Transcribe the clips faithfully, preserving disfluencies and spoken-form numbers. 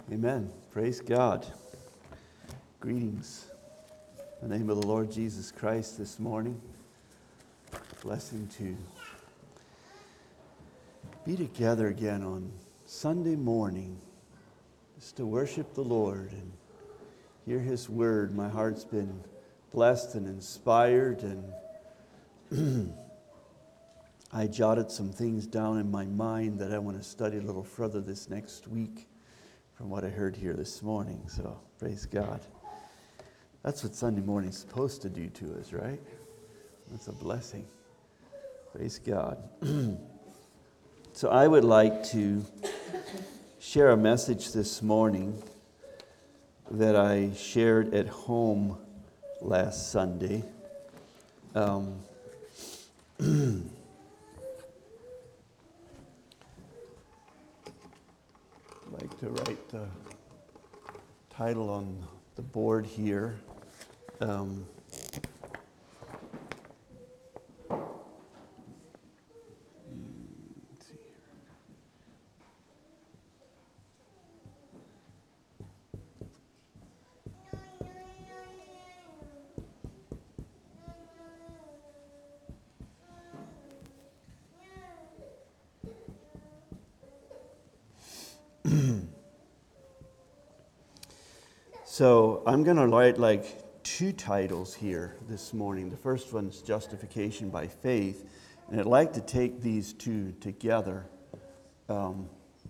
Amen. Praise God. Greetings. In the name of the Lord Jesus Christ this morning. Blessing to be together again on Sunday morning just to worship the Lord and hear His word. My heart's been blessed and inspired, and I jotted some things down in my mind that I want to study a little further this next week from what I heard here this morning. So, praise God. That's what Sunday morning's supposed to do to us, right? That's a blessing. Praise God. So I would like to share a message this morning that I shared at home last Sunday. Um, I'd like to write the title on the board here. Um, let's see here. So I'm going to write like two titles here this morning. The first one's Justification by Faith, and I'd like to take these two together. Um,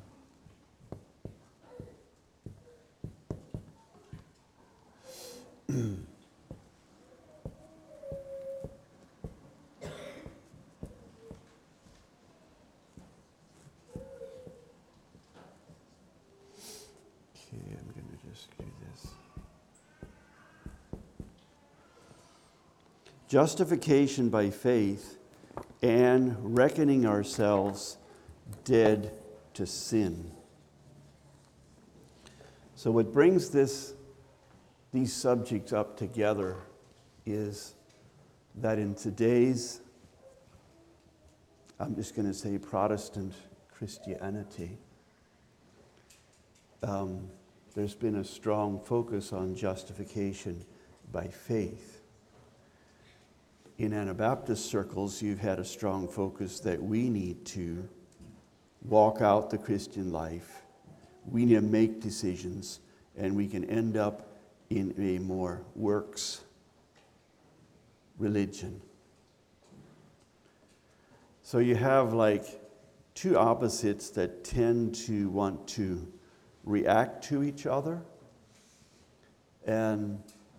Okay, I'm going to just do this. Justification by faith and reckoning ourselves dead to sin. So what brings this, these subjects up together is that in today's, I'm just going to say Protestant Christianity, um, there's been a strong focus on justification by faith. In Anabaptist circles, you've had a strong focus that we need to walk out the Christian life. We need to make decisions, and we can end up in a more works religion. So you have like two opposites that tend to want to react to each other. And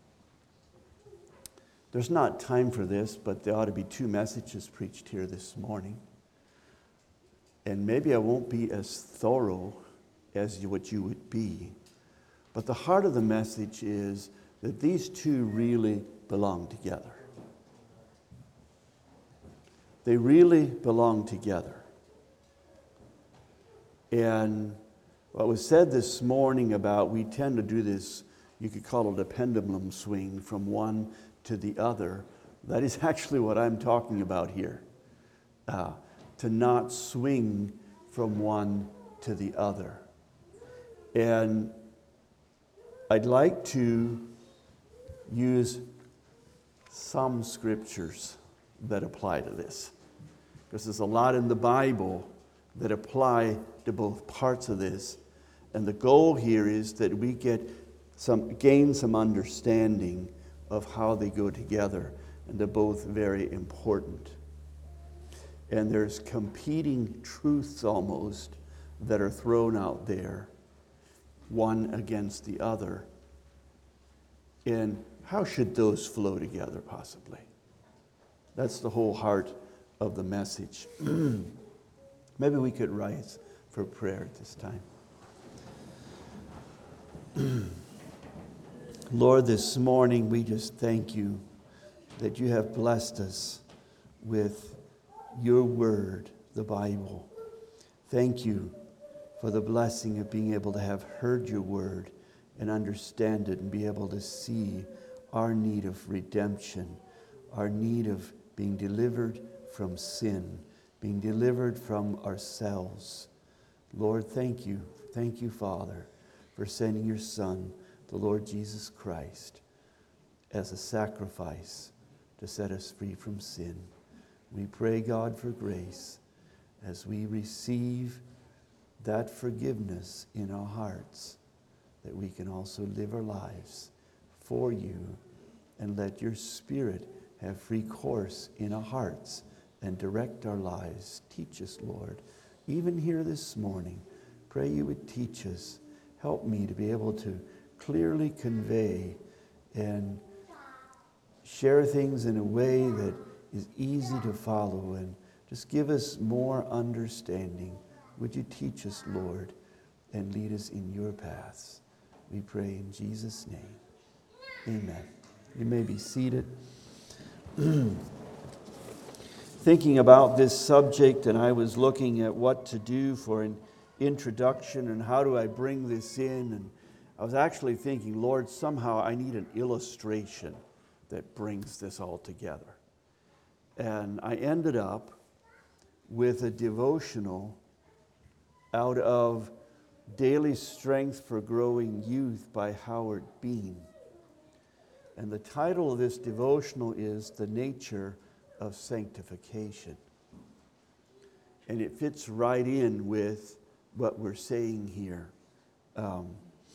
there's not time for this, but there ought to be two messages preached here this morning. And maybe I won't be as thorough as what you would be. But the heart of the message is that these two really belong together. They really belong together. And what was said this morning about we tend to do this, you could call it a pendulum swing from one to the other. That is actually what I'm talking about here. Uh, to not swing from one to the other. And I'd like to use some scriptures that apply to this. Because there's a lot in the Bible that apply to both parts of this. And the goal here is that we get some, gain some understanding of how they go together. And they're both very important. And there's competing truths almost that are thrown out there, one against the other. And how should those flow together possibly? That's the whole heart of the message. Maybe we could rise for prayer at this time. Lord, this morning we just thank you that you have blessed us with your word, the Bible. Thank you for the blessing of being able to have heard your word and understand it and be able to see our need of redemption, our need of being delivered from sin, being delivered from ourselves. Lord, thank you. Thank you, Father, for sending your Son, the Lord Jesus Christ, as a sacrifice to set us free from sin. We pray, God, for grace as we receive that forgiveness in our hearts, that we can also live our lives for you and let your Spirit have free course in our hearts and direct our lives. Teach us, Lord. Even here this morning, pray you would teach us. Help me to be able to clearly convey and share things in a way that is easy to follow, and just give us more understanding. Would you teach us, Lord, and lead us in your paths? We pray in Jesus' name. Amen. You may be seated. Thinking about this subject, and I was looking at what to do for an introduction and how do I bring this in, and I was actually thinking, Lord, somehow I need an illustration that brings this all together. And I ended up with a devotional out of Daily Strength for Growing Youth by Howard Bean. And the title of this devotional is The Nature of Sanctification. And it fits right in with what we're saying here. Um,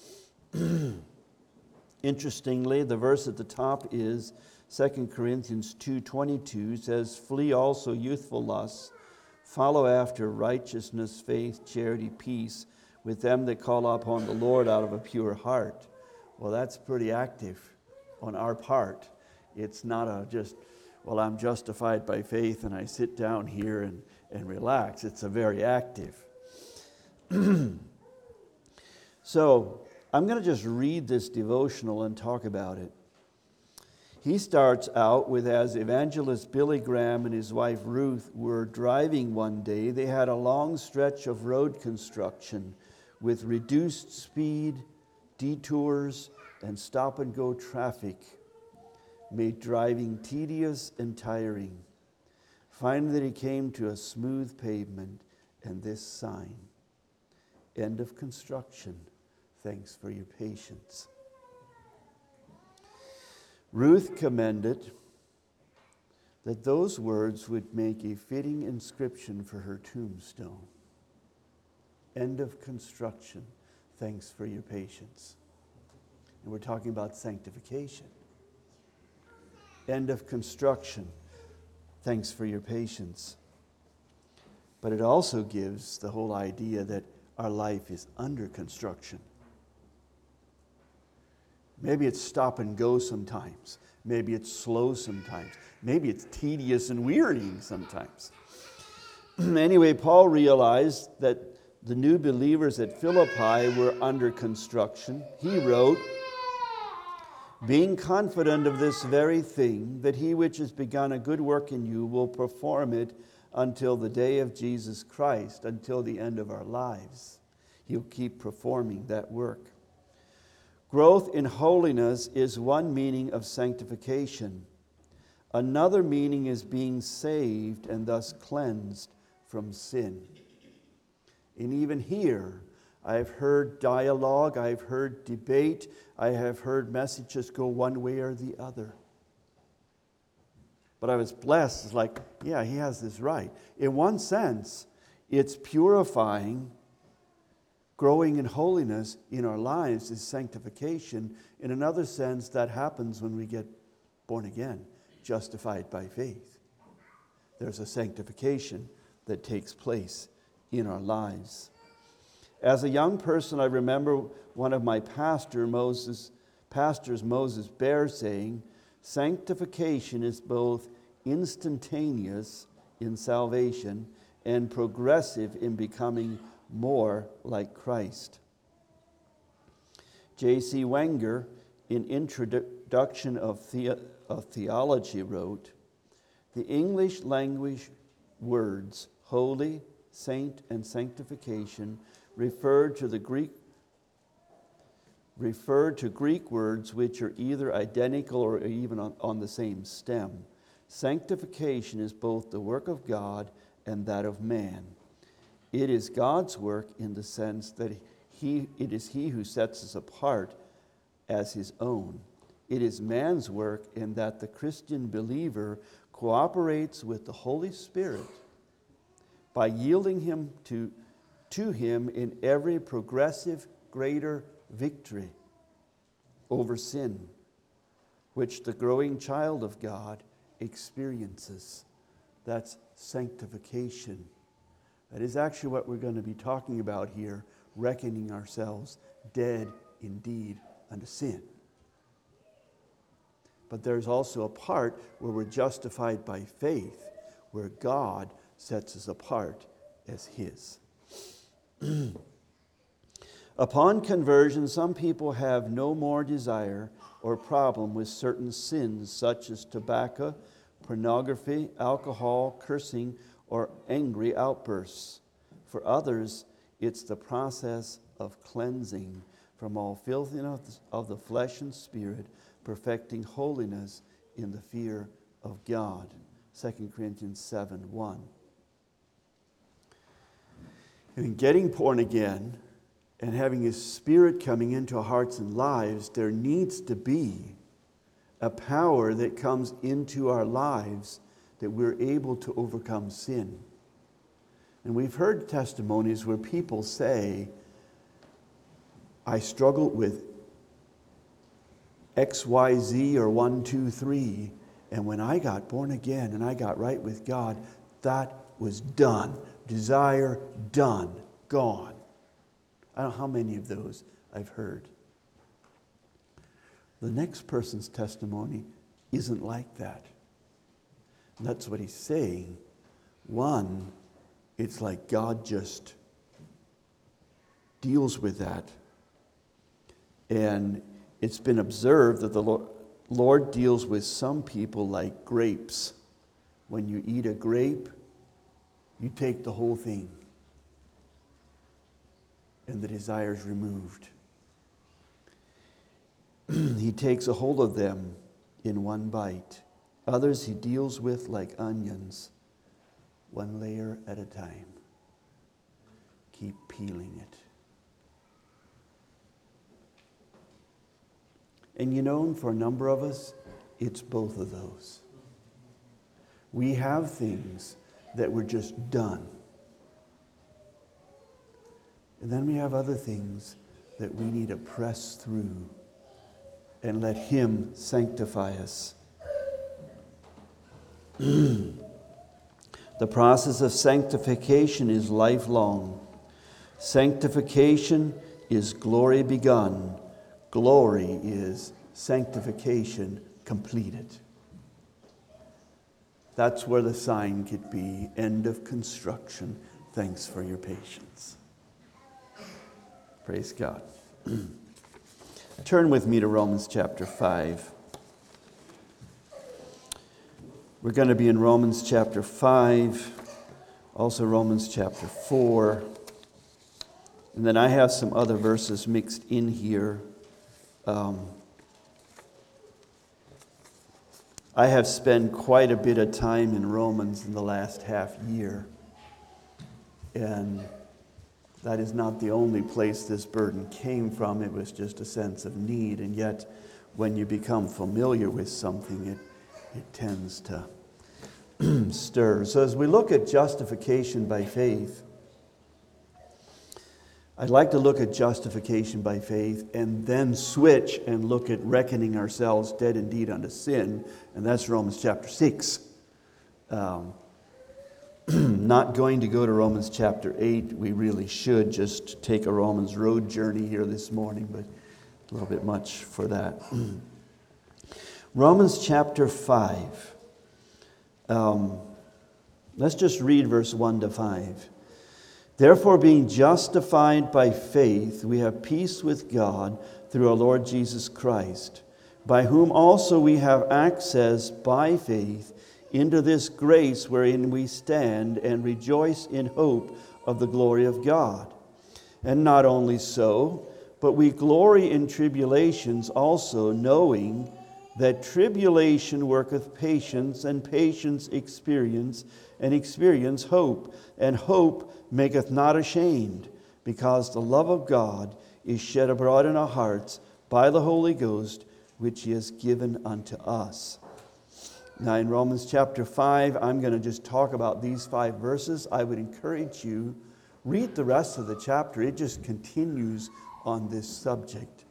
interestingly, the verse at the top is Second Corinthians two twenty-two, says, "Flee also youthful lusts, follow after righteousness, faith, charity, peace, with them that call upon the Lord out of a pure heart." Well, that's pretty active on our part. It's not a just, well, I'm justified by faith and I sit down here and, and relax. It's a very active. So I'm going to just read this devotional and talk about it. He starts out with, as evangelist Billy Graham and his wife Ruth were driving one day, they had a long stretch of road construction with reduced speed, detours, and stop-and-go traffic made driving tedious and tiring. Finally, they came to a smooth pavement and this sign: "End of construction. Thanks for your patience." Ruth commended that those words would make a fitting inscription for her tombstone. End of construction. Thanks for your patience. And we're talking about sanctification. End of construction. Thanks for your patience. But it also gives the whole idea that our life is under construction. Maybe it's stop and go sometimes. Maybe it's slow sometimes. Maybe it's tedious and wearying sometimes. Anyway, Paul realized that the new believers at Philippi were under construction. He wrote, "Being confident of this very thing, that he which has begun a good work in you will perform it until the day of Jesus Christ, until the end of our lives." He'll keep performing that work. Growth in holiness is one meaning of sanctification. Another meaning is being saved and thus cleansed from sin. And even here, I've heard dialogue, I've heard debate, I have heard messages go one way or the other. But I was blessed. It's like, yeah, he has this right. In one sense, it's purifying. Growing in holiness in our lives is sanctification. In another sense, that happens when we get born again, justified by faith. There's a sanctification that takes place in our lives. As a young person, I remember one of my pastor, Moses, pastors, Moses Baer, saying, "Sanctification is both instantaneous in salvation and progressive in becoming more like Christ." J C Wenger, in Introduction of, the- of Theology, wrote, "The English language words holy, saint, and sanctification refer to the Greek refer to Greek words which are either identical or even on, on the same stem. Sanctification is both the work of God and that of man. It is God's work in the sense that he, it is he who sets us apart as his own. It is man's work in that the Christian believer cooperates with the Holy Spirit by yielding him to, to him in every progressive greater victory over sin, which the growing child of God experiences. That's sanctification. That is actually what we're going to be talking about here, reckoning ourselves dead indeed unto sin. But there's also a part where we're justified by faith, where God sets us apart as his. Upon conversion, some people have no more desire or problem with certain sins such as tobacco, pornography, alcohol, cursing, or angry outbursts. For others, it's the process of cleansing from all filthiness of the flesh and spirit, perfecting holiness in the fear of God. Second Corinthians seven one. And in getting born again and having his Spirit coming into our hearts and lives, there needs to be a power that comes into our lives that we're able to overcome sin. And we've heard testimonies where people say, I struggled with X Y Z or one, two, three, and when I got born again and I got right with God, that was done. Desire done, gone. I don't know how many of those I've heard. The next person's testimony isn't like that. And that's what he's saying. One, it's like God just deals with that. And it's been observed that the Lord deals with some people like grapes. When you eat a grape, you take the whole thing, and the desire is removed. He takes a hold of them in one bite. Others he deals with like onions, one layer at a time. Keep peeling it. And you know, for a number of us, it's both of those. We have things that were just done. And then we have other things that we need to press through and let him sanctify us. The process of sanctification is lifelong. Sanctification is glory begun. Glory is sanctification completed. That's where the sign could be, end of construction. Thanks for your patience. Praise God. Turn with me to Romans chapter five. We're going to be in Romans chapter five, also Romans chapter four. And then I have some other verses mixed in here. Um, I have spent quite a bit of time in Romans in the last half year. And that is not the only place this burden came from. It was just a sense of need. And yet, when you become familiar with something, it, it tends to stir. So as we look at justification by faith, I'd like to look at justification by faith and then switch and look at reckoning ourselves dead indeed unto sin. And that's Romans chapter six. Um, not going to go to Romans chapter eight. We really should just take a Romans road journey here this morning, but a little bit much for that. Romans chapter five. Um, let's just read verse one to five. Therefore, being justified by faith, we have peace with God through our Lord Jesus Christ, by whom also we have access by faith into this grace wherein we stand and rejoice in hope of the glory of God. And not only so, but we glory in tribulations also, knowing that tribulation worketh patience, and patience experience, and experience hope, and hope maketh not ashamed, because the love of God is shed abroad in our hearts by the Holy Ghost, which He has given unto us. Now in Romans chapter five, I'm going to just talk about these five verses. I would encourage you, read the rest of the chapter. It just continues on this subject.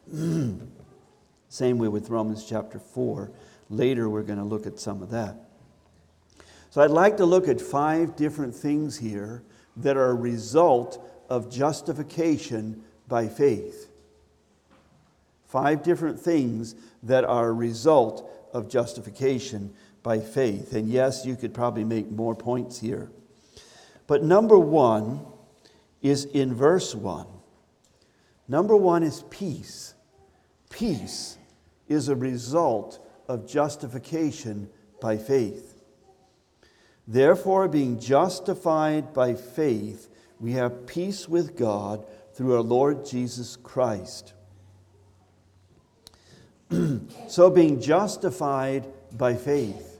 Same way with Romans chapter four. Later we're going to look at some of that. So I'd like to look at five different things here that are a result of justification by faith. Five different things that are a result of justification by faith. And yes, you could probably make more points here. But number one is in verse one. Number one is peace. Peace is a result of justification by faith. Therefore, being justified by faith, we have peace with God through our Lord Jesus Christ. So being justified by faith,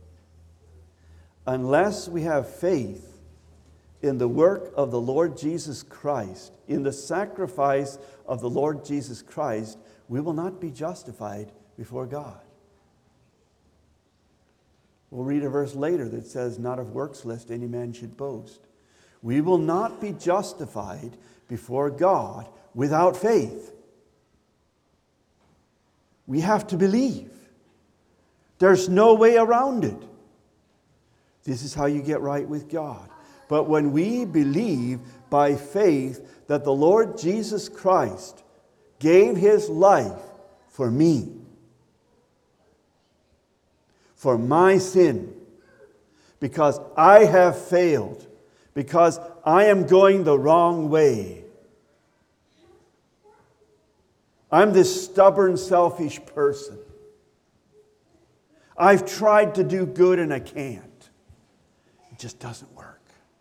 unless we have faith in the work of the Lord Jesus Christ, in the sacrifice of the Lord Jesus Christ, we will not be justified before God. We'll read a verse later that says, not of works lest any man should boast. We will not be justified before God without faith. We have to believe. There's no way around it. This is how you get right with God. But when we believe by faith that the Lord Jesus Christ gave His life for me, for my sin, because I have failed, because I am going the wrong way. I'm this stubborn, selfish person. I've tried to do good and I can't. It just doesn't work.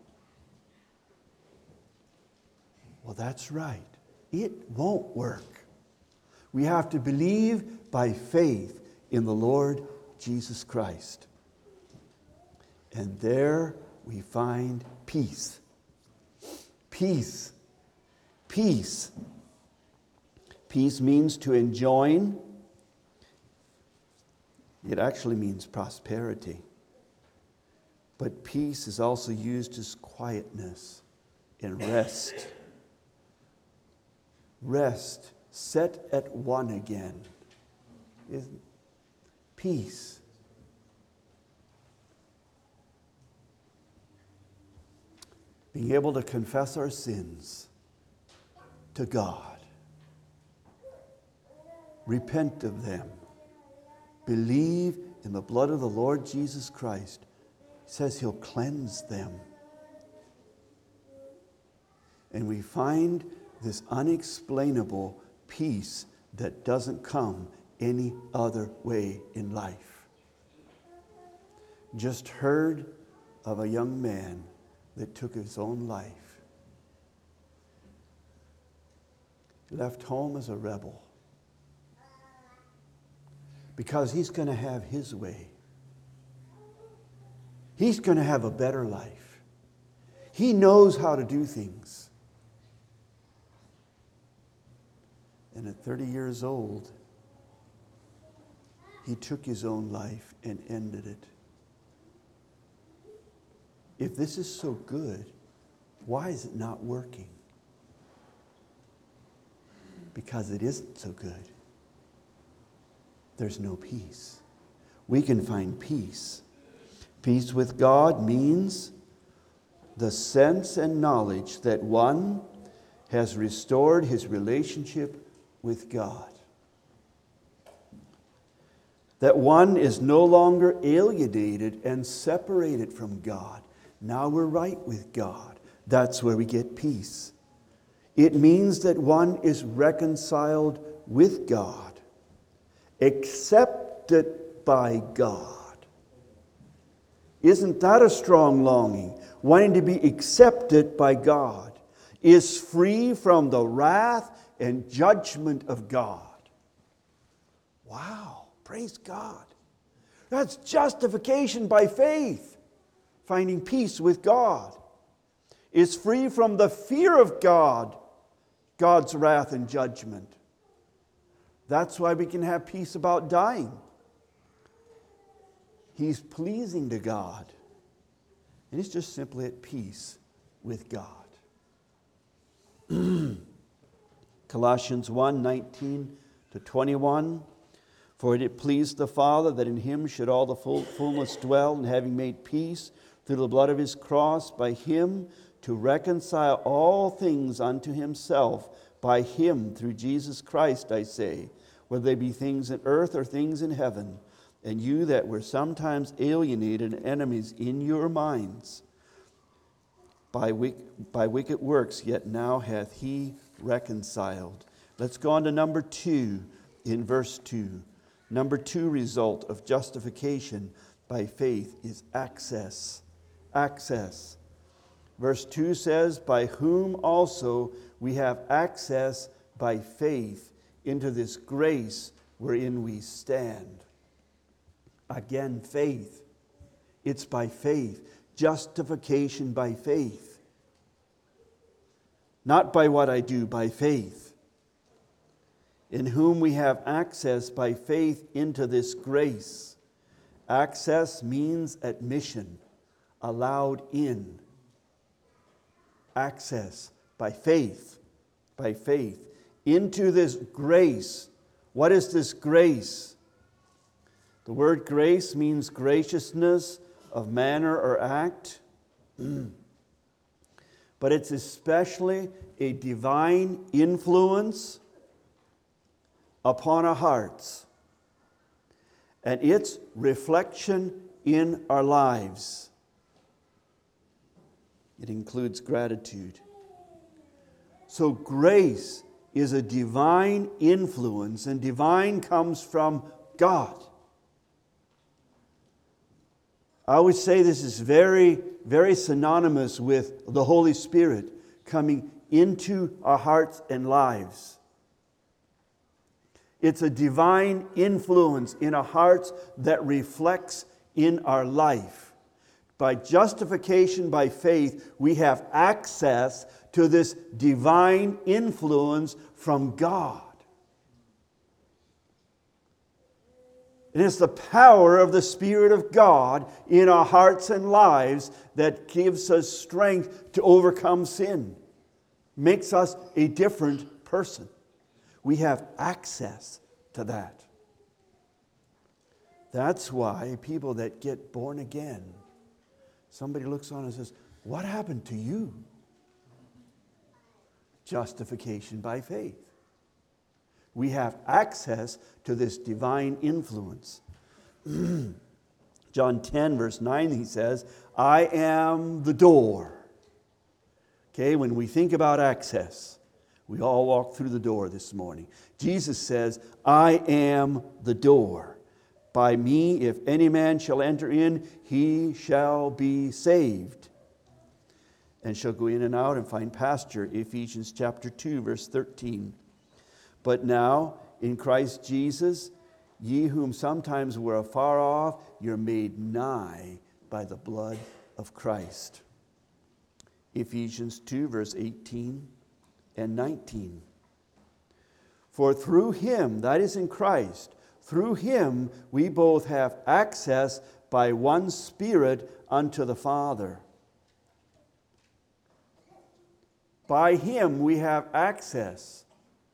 Well, that's right. It won't work. We have to believe by faith in the Lord Jesus Christ. And there we find peace. Peace. Peace. Peace means to enjoin. It actually means prosperity. But peace is also used as quietness and rest. Rest, set at one again. Isn't peace. Being able to confess our sins to God. Repent of them. Believe in the blood of the Lord Jesus Christ. He says He'll cleanse them. And we find this unexplainable peace that doesn't come any other way in life. Just heard of a young man that took his own life. Left home as a rebel. Because he's going to have his way. He's going to have a better life. He knows how to do things. And at thirty years old, he took his own life and ended it. If this is so good, why is it not working? Because it isn't so good. There's no peace. We can find peace. Peace with God means the sense and knowledge that one has restored his relationship with God. That one is no longer alienated and separated from God. Now we're right with God. That's where we get peace. It means that one is reconciled with God, accepted by God. Isn't that a strong longing? Wanting to be accepted by God, is free from the wrath and judgment of God. Wow, praise God. That's justification by faith, finding peace with God. is free from the fear of God, God's wrath and judgment. That's why we can have peace about dying. He's pleasing to God. And he's just simply at peace with God. Colossians one, nineteen to twenty-one. For it pleased the Father that in him should all the full fullness dwell, and having made peace through the blood of his cross, by him to reconcile all things unto himself, by him through Jesus Christ, I say, whether they be things in earth or things in heaven. And you that were sometimes alienated and enemies in your minds by, wick, by wicked works, yet now hath he reconciled. Let's go on to number two in verse two. Number two result of justification by faith is access. Access. Verse two says, by whom also we have access by faith into this grace wherein we stand. Again, faith. It's by faith. Justification by faith. Not by what I do, by faith. In whom we have access by faith into this grace. Access means admission, allowed in. Access by faith, by faith, into this grace. What is this grace? The word grace means graciousness of manner or act. But it's especially a divine influence upon our hearts and its reflection in our lives. It includes gratitude. So grace is a divine influence, and divine comes from God. I would say this is very, very synonymous with the Holy Spirit coming into our hearts and lives. It's a divine influence in our hearts that reflects in our life. By justification by faith, we have access to this divine influence from God. It is the power of the Spirit of God in our hearts and lives that gives us strength to overcome sin, makes us a different person. We have access to that. That's why people that get born again, somebody looks on and says, what happened to you? Justification by faith. We have access to this divine influence. John ten, verse nine, he says, I am the door. Okay, when we think about access, we all walk through the door this morning. Jesus says, I am the door. By me, if any man shall enter in, he shall be saved, and shall go in and out and find pasture. Ephesians chapter two, verse thirteen. But now, in Christ Jesus, ye whom sometimes were afar off, you're made nigh by the blood of Christ. Ephesians two, verse eighteen and nineteen. For through him, that is in Christ, through him we both have access by one Spirit unto the Father. By him we have access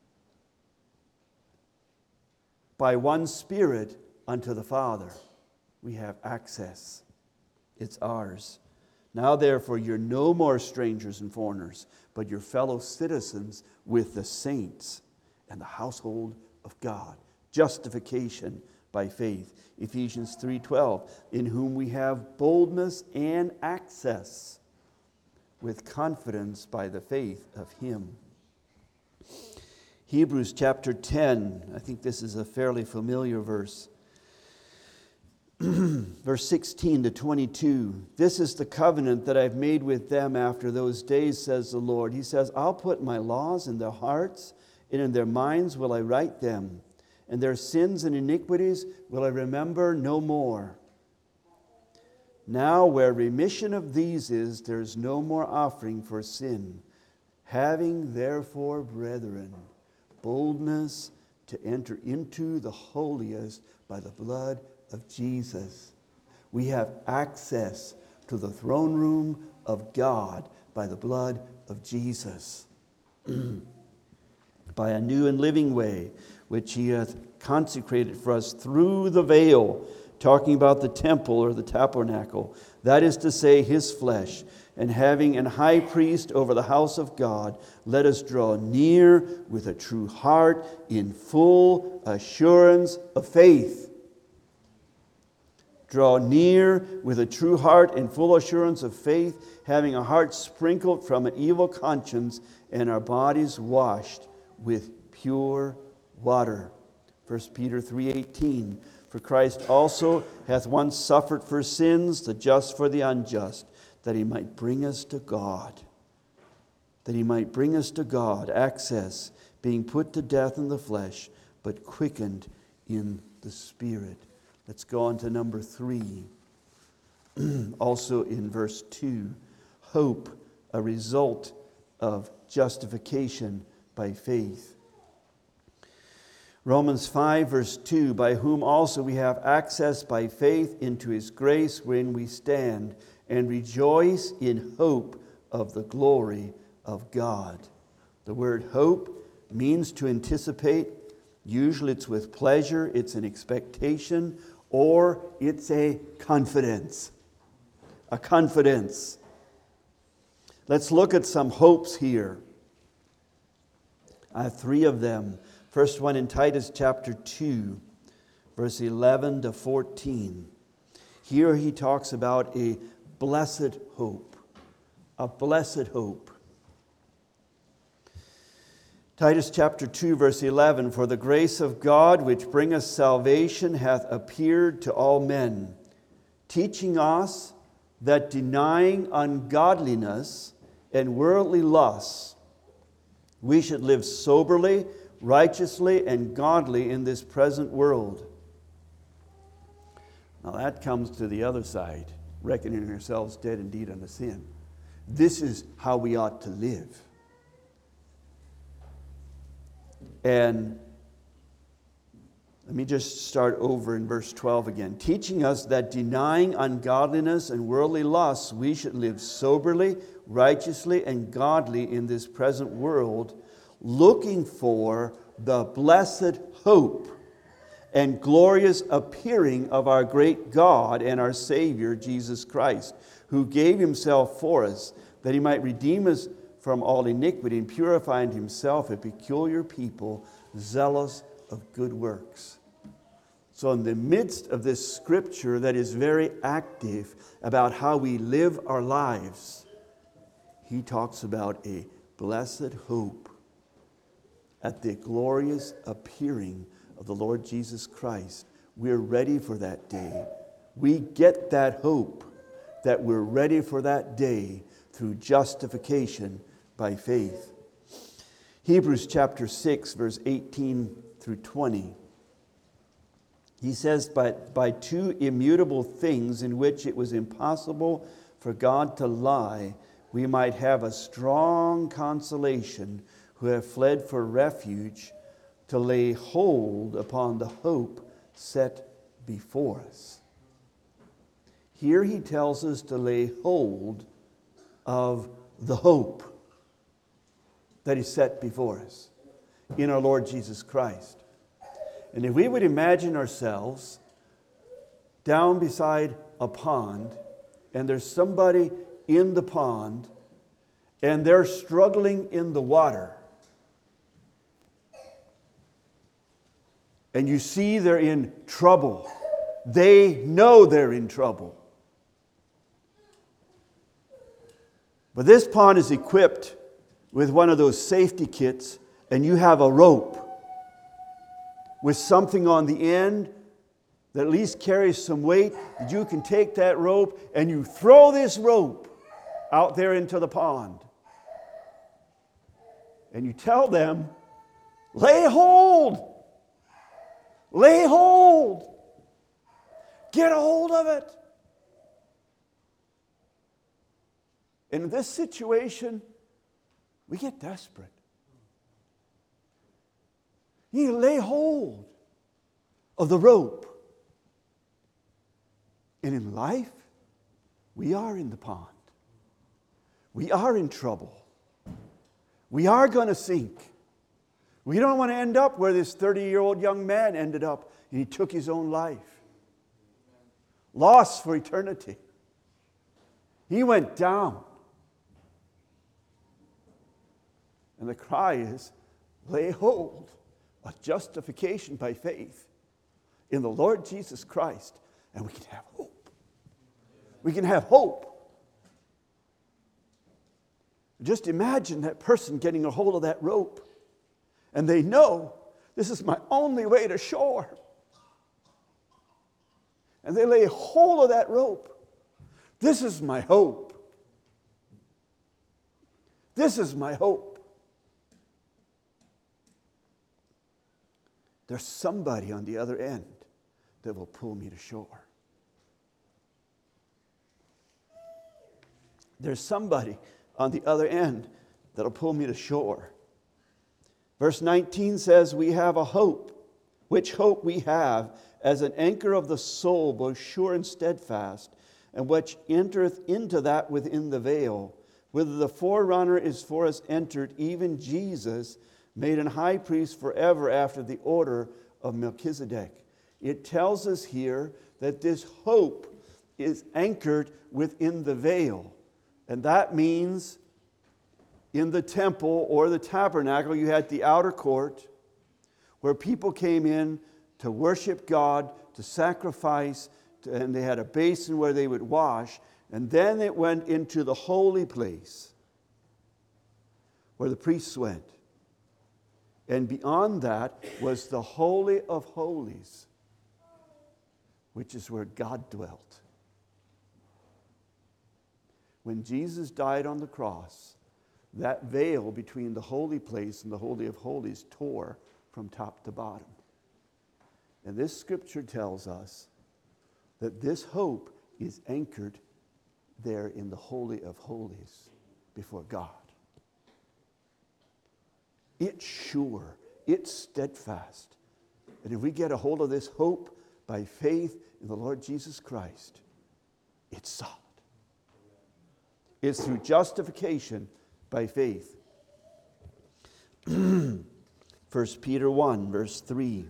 by one Spirit unto the Father. We have access. It's ours. Now therefore you're no more strangers and foreigners, but you're fellow citizens with the saints and the household of God. Justification by faith. Ephesians three twelve, in whom we have boldness and access with confidence by the faith of him. Hebrews chapter ten, I think this is a fairly familiar verse. Verse sixteen to twenty-two, this is the covenant that I've made with them after those days, says the Lord. He says, I'll put my laws in their hearts, and in their minds will I write them, and their sins and iniquities will I remember no more. Now where remission of these is, there is no more offering for sin. Having therefore, brethren, boldness to enter into the holiest by the blood of Jesus. We have access to the throne room of God by the blood of Jesus. By a new and living way, which he hath consecrated for us through the veil, talking about the temple or the tabernacle, that is to say, his flesh. And having an high priest over the house of God, let us draw near with a true heart in full assurance of faith. Draw near with a true heart in full assurance of faith, having a heart sprinkled from an evil conscience and our bodies washed with pure water. First Peter three eighteen. For Christ also hath once suffered for sins, the just for the unjust, that he might bring us to God. That he might bring us to God, access, being put to death in the flesh, but quickened in the Spirit. Let's go on to number three. Also in verse two, hope, a result of justification by faith. Romans five verse two, by whom also we have access by faith into his grace wherein we stand, and rejoice in hope of the glory of God. The word hope means to anticipate. Usually it's with pleasure, it's an expectation, or it's a confidence. A confidence. Let's look at some hopes here. I have three of them. First one in Titus chapter two, verse eleven to fourteen. Here he talks about a blessed hope. A blessed hope. Titus chapter two, verse eleven. For the grace of God which bringeth salvation hath appeared to all men, teaching us that denying ungodliness and worldly lusts, we should live soberly, righteously, and godly in this present world. Now that comes to the other side, reckoning ourselves dead indeed unto sin. This is how we ought to live. And let me just start over in verse twelve again. Teaching us that denying ungodliness and worldly lusts, we should live soberly, righteously, and godly in this present world, looking for the blessed hope and glorious appearing of our great God and our Savior, Jesus Christ, who gave himself for us, that he might redeem us from all iniquity and purify in himself a peculiar people, zealous of good works. So in the midst of this scripture that is very active about how we live our lives, he talks about a blessed hope at the glorious appearing of the Lord Jesus Christ. We're ready for that day. We get that hope that we're ready for that day through justification by faith. Hebrews chapter six, verse eighteen through twenty. He says, but by two immutable things in which it was impossible for God to lie, we might have a strong consolation who have fled for refuge, to lay hold upon the hope set before us. Here he tells us to lay hold of the hope that is set before us in our Lord Jesus Christ. And if we would imagine ourselves down beside a pond, and there's somebody in the pond, and they're struggling in the water, and you see they're in trouble. They know they're in trouble. But this pond is equipped with one of those safety kits, and you have a rope with something on the end that at least carries some weight, that you can take that rope and you throw this rope out there into the pond. And you tell them, lay hold! Lay hold! Get a hold of it! In this situation, we get desperate. You lay hold of the rope. And in life, we are in the pond. We are in trouble. We are going to sink. We don't want to end up where this thirty-year-old young man ended up, and he took his own life. Lost for eternity. He went down. And the cry is, lay hold of justification by faith in the Lord Jesus Christ, and we can have hope. We can have hope. Just imagine that person getting a hold of that rope, and they know this is my only way to shore. And they lay hold of that rope. This is my hope. This is my hope. There's somebody on the other end that will pull me to shore. There's somebody on the other end that'll pull me to shore. Verse nineteen says, we have a hope, which hope we have as an anchor of the soul, both sure and steadfast, and which entereth into that within the veil, whither the forerunner is for us entered, even Jesus, made an high priest forever after the order of Melchizedek. It tells us here that this hope is anchored within the veil. And that means in the temple or the tabernacle, you had the outer court where people came in to worship God, to sacrifice, to, and they had a basin where they would wash. And then it went into the holy place where the priests went. And beyond that was the Holy of Holies, which is where God dwelt. When Jesus died on the cross, that veil between the holy place and the Holy of Holies tore from top to bottom. And this scripture tells us that this hope is anchored there in the Holy of Holies before God. It's sure, it's steadfast. And if we get a hold of this hope by faith in the Lord Jesus Christ, it's solid. It's through justification by faith. First Peter one, verse three.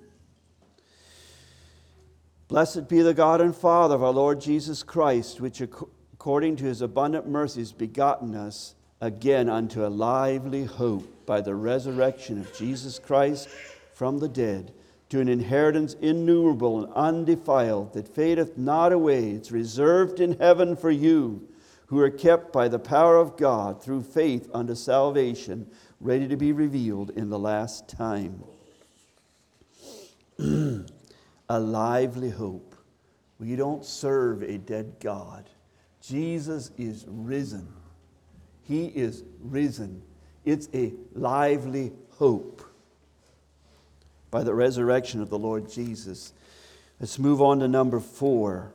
Blessed be the God and Father of our Lord Jesus Christ, which according to his abundant mercies begotten us again unto a lively hope by the resurrection of Jesus Christ from the dead, to an inheritance innumerable and undefiled, that fadeth not away. It's reserved in heaven for you, who are kept by the power of God through faith unto salvation, ready to be revealed in the last time. A lively hope. We don't serve a dead God. Jesus is risen. He is risen. It's a lively hope by the resurrection of the Lord Jesus. Let's move on to number four.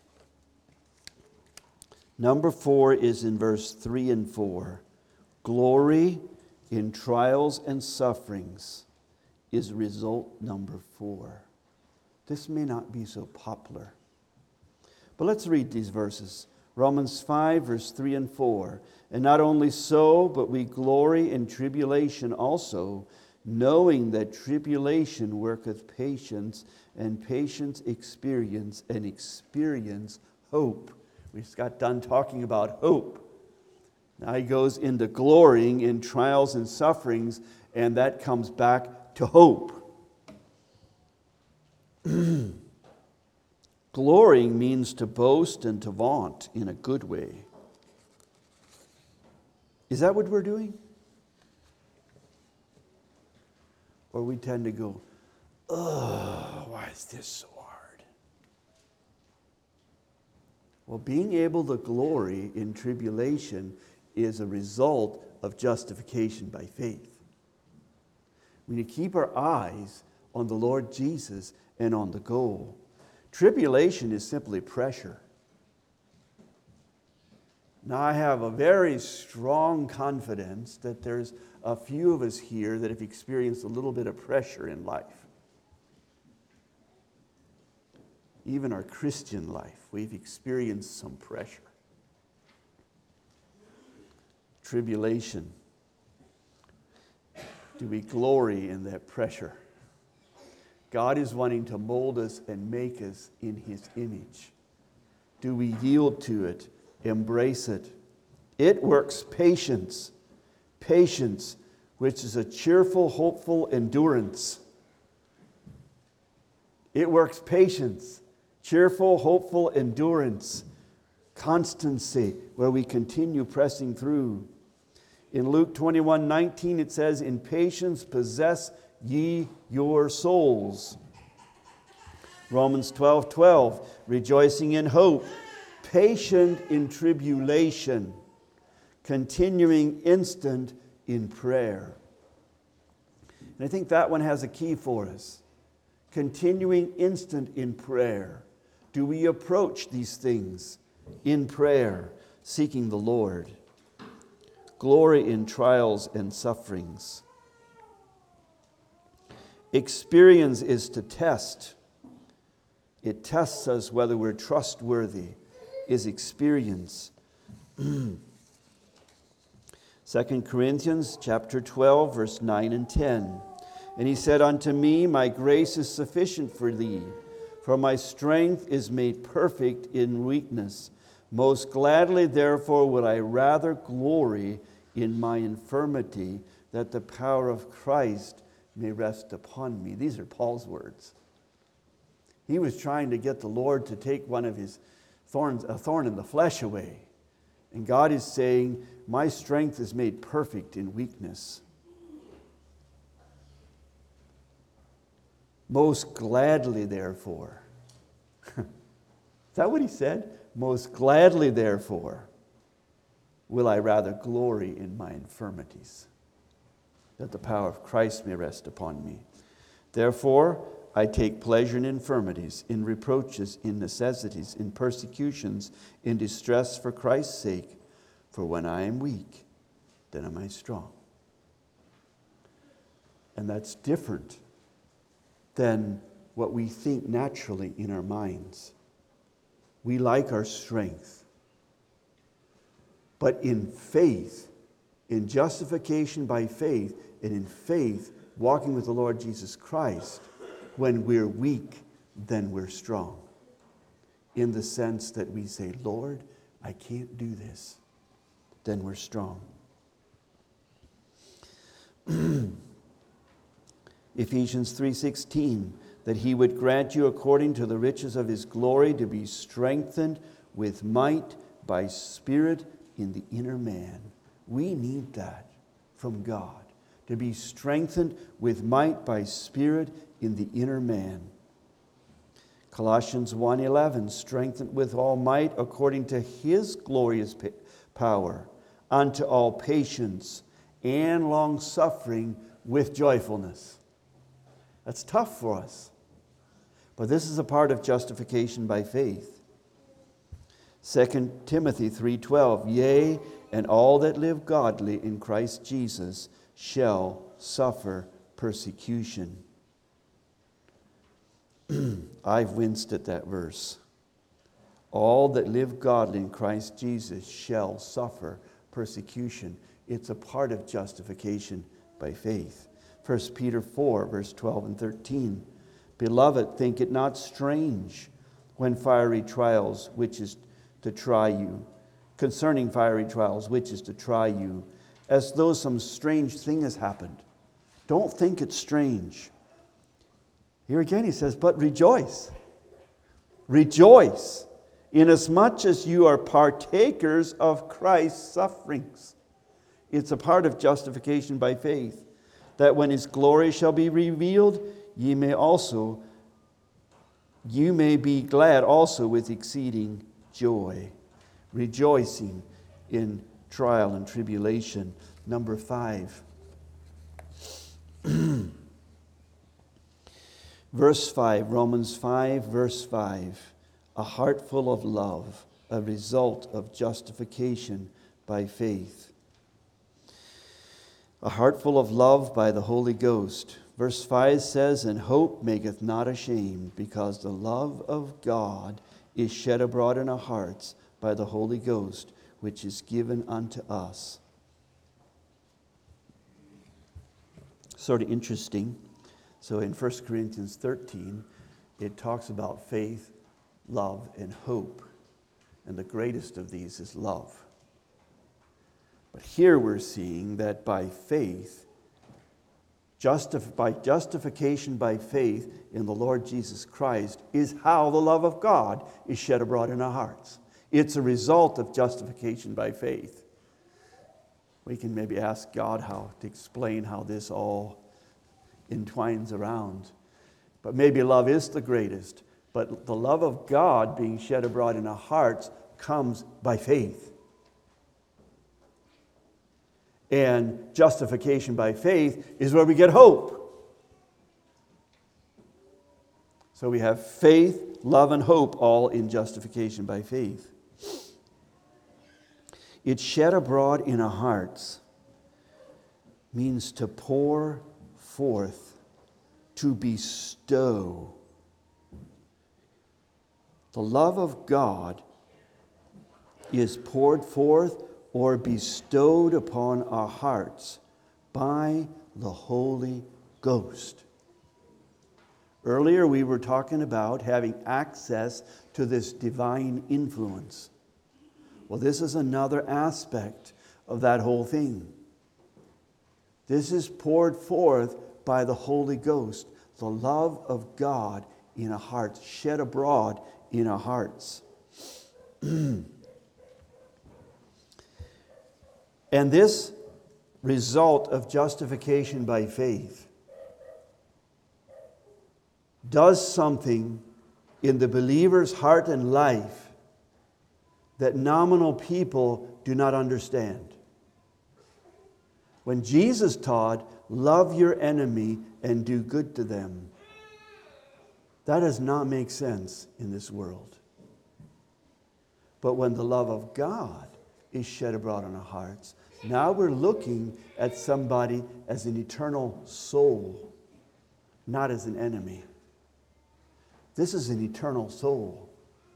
Number four is in verse three and four. Glory in trials and sufferings is result number four. This may not be so popular, but let's read these verses. Romans five, verse three and four. And not only so, but we glory in tribulation also, knowing that tribulation worketh patience, and patience experience, and experience hope. We just got done talking about hope. Now he goes into glorying in trials and sufferings, and that comes back to hope. Glorying means to boast and to vaunt in a good way. Is that what we're doing? Or we tend to go, ugh, why is this so hard? Well, being able to glory in tribulation is a result of justification by faith. We need to keep our eyes on the Lord Jesus and on the goal. Tribulation is simply pressure. Now, I have a very strong confidence that there's a few of us here that have experienced a little bit of pressure in life. Even our Christian life, we've experienced some pressure. Tribulation. Do we glory in that pressure? God is wanting to mold us and make us in His image. Do we yield to it? Embrace it. It works patience. Patience, which is a cheerful, hopeful endurance. It works patience, cheerful, hopeful endurance, constancy, where we continue pressing through. In Luke twenty-one nineteen, it says, "In patience possess ye your souls." Romans twelve twelve, rejoicing in hope, patient in tribulation, continuing instant in prayer. And I think that one has a key for us. Continuing instant in prayer. Do we approach these things in prayer, seeking the Lord? Glory in trials and sufferings. Experience is to test. It tests us whether we're trustworthy. Is experience. Second Corinthians chapter twelve, verse nine and ten. "And he said unto me, My grace is sufficient for thee, for my strength is made perfect in weakness. Most gladly, therefore, would I rather glory in my infirmity, that the power of Christ may rest upon me." These are Paul's words. He was trying to get the Lord to take one of his thorns, a thorn in the flesh away. And God is saying, my strength is made perfect in weakness. Most gladly, therefore. Is that what he said? Most gladly, therefore, will I rather glory in my infirmities, that the power of Christ may rest upon me. Therefore, I take pleasure in infirmities, in reproaches, in necessities, in persecutions, in distress for Christ's sake. For when I am weak, then am I strong. And that's different than what we think naturally in our minds. We like our strength. But in faith, in justification by faith, and in faith, walking with the Lord Jesus Christ, when we're weak, then we're strong. In the sense that we say, Lord, I can't do this. Then we're strong. Ephesians three sixteen, that he would grant you according to the riches of his glory to be strengthened with might by Spirit in the inner man. We need that from God, to be strengthened with might by Spirit in the inner man. Colossians one eleven, strengthened with all might according to his glorious power, unto all patience and long suffering with joyfulness. That's tough for us. But this is a part of justification by faith. Second Timothy three twelve, yea, and all that live godly in Christ Jesus shall suffer persecution. I've winced at that verse. All that live godly in Christ Jesus shall suffer persecution. It's a part of justification by faith. First Peter four, verse twelve and thirteen. Beloved, think it not strange when fiery trials, which is to try you, concerning fiery trials, which is to try you, as though some strange thing has happened. Don't think it's strange. Here again he says, but rejoice. Rejoice, inasmuch as you are partakers of Christ's sufferings. It's a part of justification by faith, that when his glory shall be revealed, ye may also, you may be glad also with exceeding joy, rejoicing in trial and tribulation. Number five. Verse five, Romans five, verse five. A heart full of love a result of justification by faith. A heart full of love by the Holy Ghost. Verse five says, "And hope maketh not ashamed, because the love of God is shed abroad in our hearts by the Holy Ghost, which is given unto us." Sort of interesting. So in First Corinthians thirteen, it talks about faith, love, and hope. And the greatest of these is love. But here we're seeing that by faith, justif- by justification by faith in the Lord Jesus Christ is how the love of God is shed abroad in our hearts. It's a result of justification by faith. We can maybe ask God how to explain how this all entwines around. But maybe love is the greatest. But the love of God being shed abroad in our hearts comes by faith. And justification by faith is where we get hope. So we have faith, love, and hope all in justification by faith. It's shed abroad in our hearts means to pour forth, to bestow. The love of God is poured forth or bestowed upon our hearts by the Holy Ghost. Earlier we were talking about having access to this divine influence. Well, this is another aspect of that whole thing. This is poured forth by the Holy Ghost, the love of God in our hearts, shed abroad in our hearts. And this result of justification by faith does something in the believer's heart and life that nominal people do not understand. When Jesus taught, "Love your enemy and do good to them," that does not make sense in this world. But when the love of God is shed abroad in our hearts, now we're looking at somebody as an eternal soul, not as an enemy. This is an eternal soul.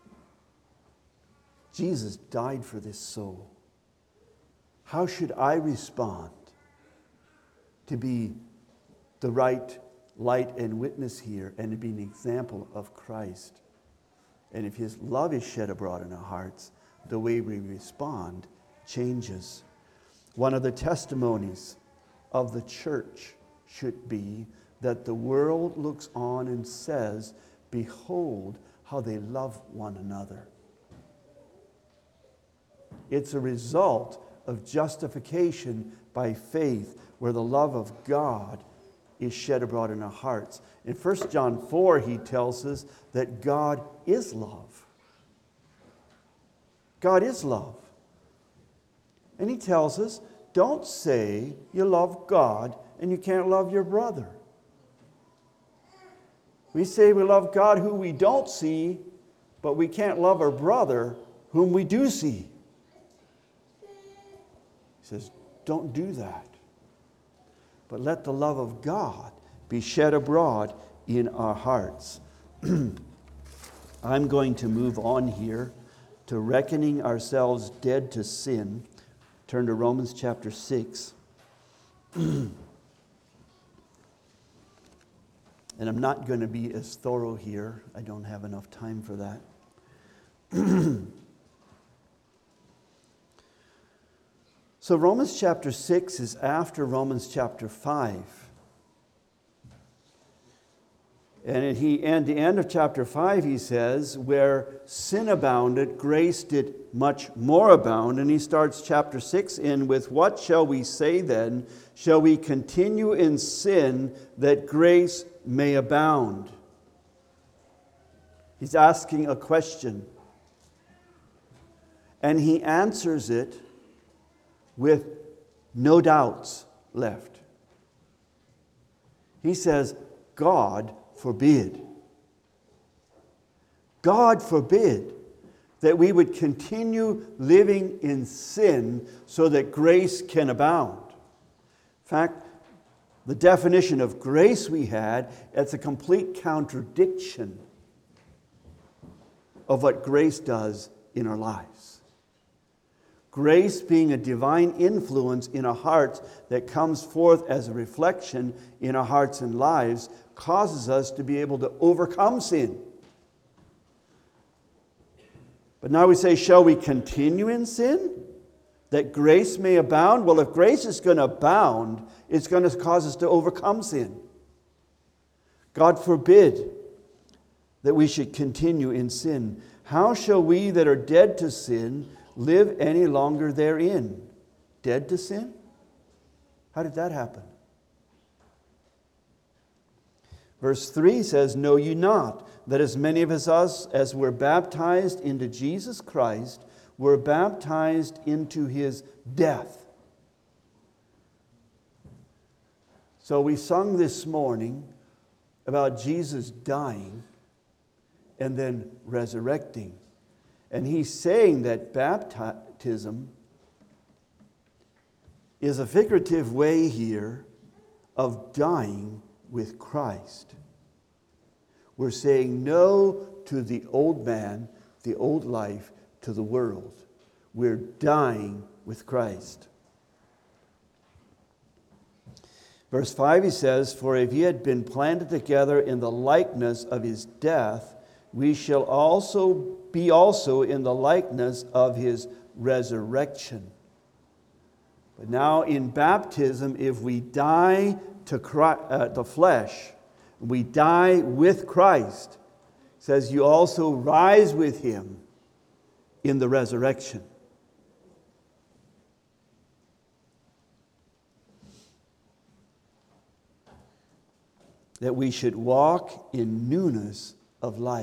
Jesus died for this soul. How should I respond to be the right light and witness here and to be an example of Christ? And if His love is shed abroad in our hearts, the way we respond changes. One of the testimonies of the church should be that the world looks on and says, "Behold how they love one another." It's a result of justification by faith, where the love of God is shed abroad in our hearts. In First John four, he tells us that God is love. God is love. And he tells us, don't say you love God and you can't love your brother. We say we love God who we don't see, but we can't love our brother whom we do see. He says, don't do that. But let the love of God be shed abroad in our hearts. I'm going to move on here to reckoning ourselves dead to sin. Turn to Romans chapter six. And I'm not going to be as thorough here. I don't have enough time for that. So Romans chapter six is after Romans chapter five. And at he, and the end of chapter five, he says, where sin abounded, grace did much more abound. And he starts chapter six in with, what shall we say then? Shall we continue in sin that grace may abound? He's asking a question. And he answers it with no doubts left. He says, God forbid. God forbid that we would continue living in sin so that grace can abound. In fact, the definition of grace we had, it's a complete contradiction of what grace does in our lives. Grace being a divine influence in our hearts that comes forth as a reflection in our hearts and lives causes us to be able to overcome sin. But now we say, shall we continue in sin that grace may abound? Well, if grace is going to abound, it's going to cause us to overcome sin. God forbid that we should continue in sin. How shall we that are dead to sin live any longer therein? Dead to sin? How did that happen? Verse three says, know ye not that as many of us as were baptized into Jesus Christ were baptized into his death? So we sung this morning about Jesus dying and then resurrecting. And he's saying that baptism is a figurative way here of dying with Christ. We're saying no to the old man, the old life, to the world. We're dying with Christ. Verse five, he says, for if ye had been planted together in the likeness of his death, we shall also be also in the likeness of his resurrection. But now in baptism, if we die to Christ, uh, the flesh, we die with Christ, it says you also rise with him in the resurrection. That we should walk in newness of life.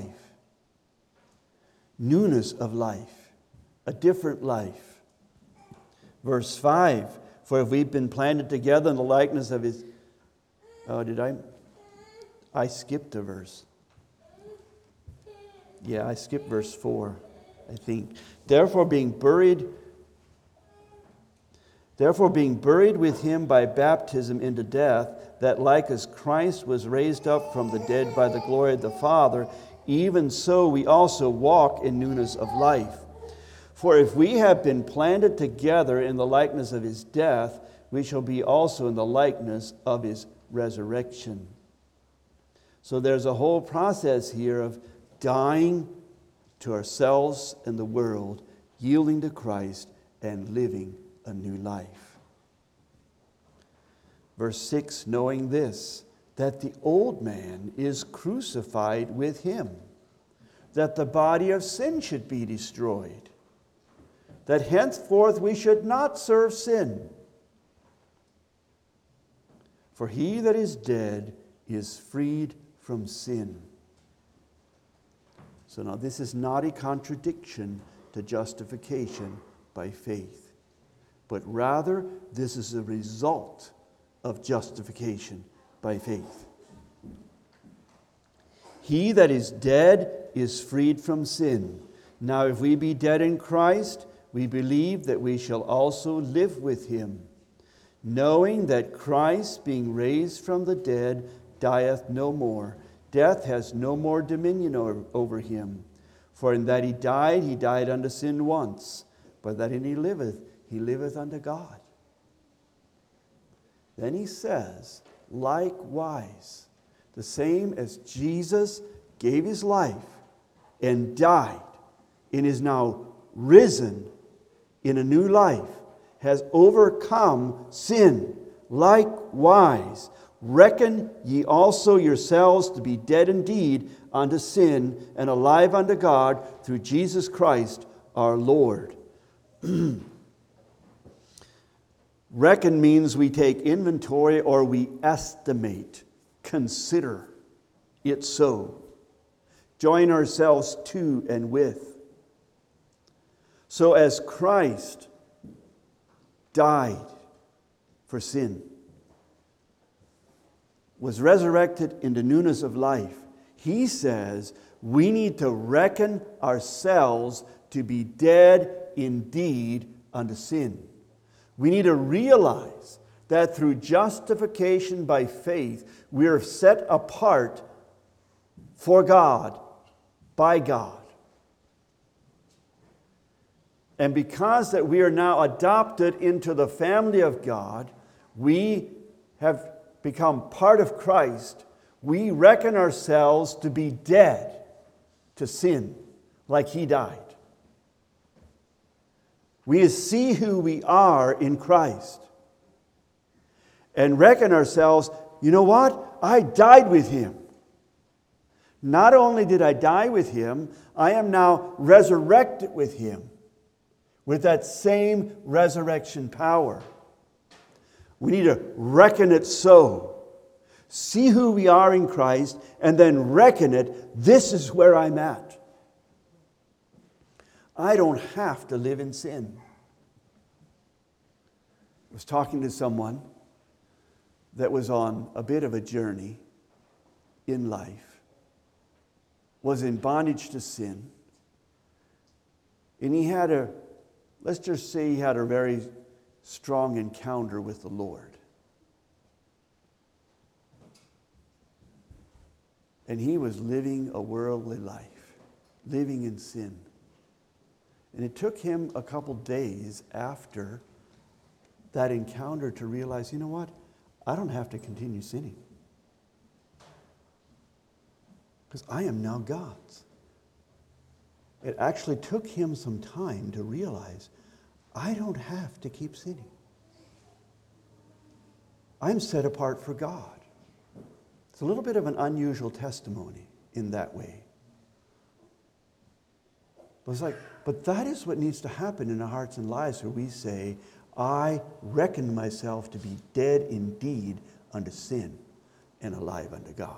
Newness of life. A different life. Verse five, for if we've been planted together in the likeness of his... Oh, did I... I skipped a verse. Yeah, I skipped verse four, I think. Therefore being buried... Therefore being buried with him by baptism into death, that like as Christ was raised up from the dead by the glory of the Father, even so we also walk in newness of life. For if we have been planted together in the likeness of his death, we shall be also in the likeness of his resurrection. So there's a whole process here of dying to ourselves and the world, yielding to Christ, and living a new life. Verse six, knowing this, that the old man is crucified with him, that the body of sin should be destroyed, that henceforth we should not serve sin. For he that is dead is freed from sin. So now this is not a contradiction to justification by faith, but rather this is a result of justification by faith. He that is dead is freed from sin. Now if we be dead in Christ, we believe that we shall also live with him, knowing that Christ, being raised from the dead, dieth no more. Death has no more dominion over him. For in that he died, he died unto sin once, but that in he liveth, he liveth unto God. Then he says, likewise, the same as Jesus gave his life and died and is now risen in a new life, has overcome sin. Likewise, reckon ye also yourselves to be dead indeed unto sin, and alive unto God through Jesus Christ our Lord. Reckon means we take inventory or we estimate, consider it so. Join ourselves to and with. So as Christ died for sin, was resurrected into newness of life, he says we need to reckon ourselves to be dead indeed unto sin. We need to realize that through justification by faith, we are set apart for God, by God. And because that we are now adopted into the family of God, we have become part of Christ. We reckon ourselves to be dead to sin, like He died. We see who we are in Christ and reckon ourselves, you know what? I died with Him. Not only did I die with Him, I am now resurrected with Him with that same resurrection power. We need to reckon it so. See who we are in Christ and then reckon it. This is where I'm at. I don't have to live in sin. I was talking to someone that was on a bit of a journey in life, was in bondage to sin, and he had a, let's just say he had a very strong encounter with the Lord. And he was living a worldly life, living in sin. And it took him a couple days after that encounter to realize, you know what? I don't have to continue sinning. Because I am now God's. It actually took him some time to realize, I don't have to keep sinning. I'm set apart for God. It's a little bit of an unusual testimony in that way. But it's like, but that is what needs to happen in our hearts and lives, where we say, I reckon myself to be dead indeed unto sin and alive unto God.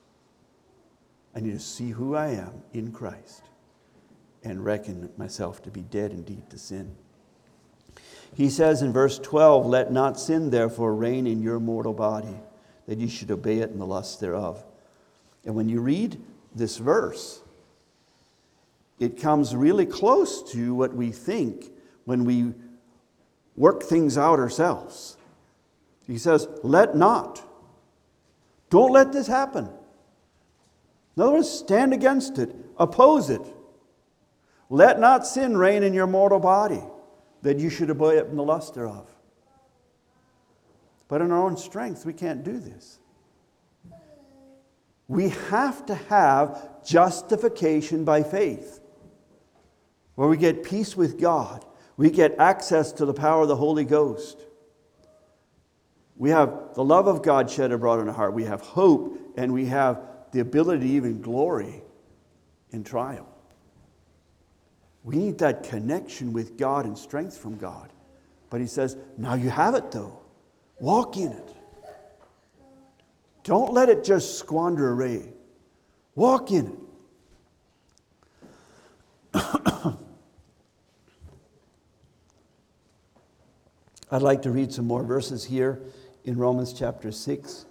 I need to see who I am in Christ and reckon myself to be dead indeed to sin. He says in verse twelve, let not sin therefore reign in your mortal body, that you should obey it in the lusts thereof. And when you read this verse, it comes really close to what we think when we work things out ourselves. He says, let not. Don't let this happen. In other words, stand against it. Oppose it. Let not sin reign in your mortal body, that you should obey it in the lust thereof. But in our own strength, we can't do this. We have to have justification by faith, where we get peace with God. We get access to the power of the Holy Ghost. We have the love of God shed abroad in our heart. We have hope, and we have the ability to even glory in trial. We need that connection with God and strength from God. But he says, now you have it though. Walk in it. Don't let it just squander away. Walk in it. I'd like to read some more verses here in Romans chapter six.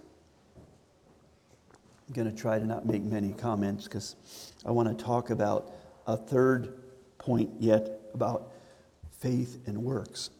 I'm going to try to not make many comments because I want to talk about a third point yet about faith and works.